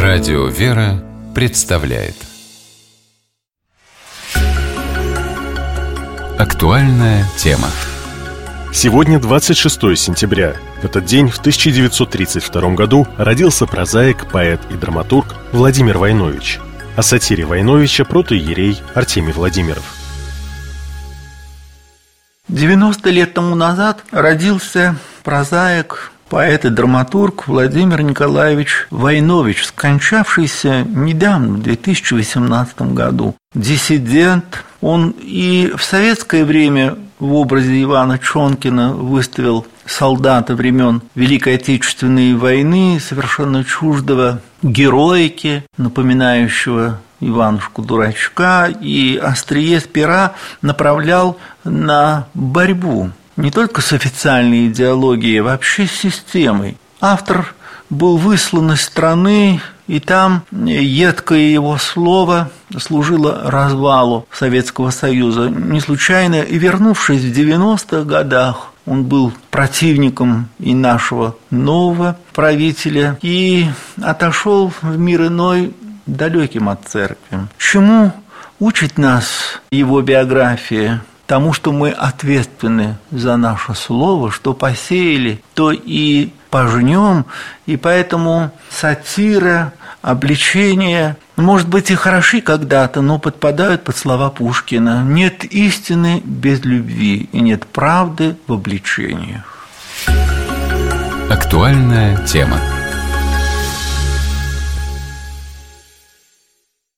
Радио «Вера» представляет актуальная тема. Сегодня 26 сентября. В этот день, в 1932 году, родился прозаик, поэт и драматург Владимир Войнович. О сатире Войновича протоиерей Артемий Владимиров. 90 лет тому назад родился прозаик, поэт и драматург Владимир Николаевич Войнович, скончавшийся недавно, в 2018 году. Диссидент. Он и в советское время в образе Ивана Чонкина выставил солдата времен Великой Отечественной войны, совершенно чуждого героики, напоминающего Иванушку-дурачка, и острие пера направлял на борьбу не только с официальной идеологией, а вообще с системой. Автор был выслан из страны, и там едкое его слово служило развалу Советского Союза. Не случайно, и вернувшись в 90-х годах, он был противником и нашего нового правителя, и отошел в мир иной, далеким от церкви. Чему учит нас его биография? Тому, что мы ответственны за наше слово, что посеяли, то и пожнем, и поэтому сатира, обличения, может быть, и хороши когда-то, но подпадают под слова Пушкина: «Нет истины без любви, и нет правды в обличениях». Актуальная тема.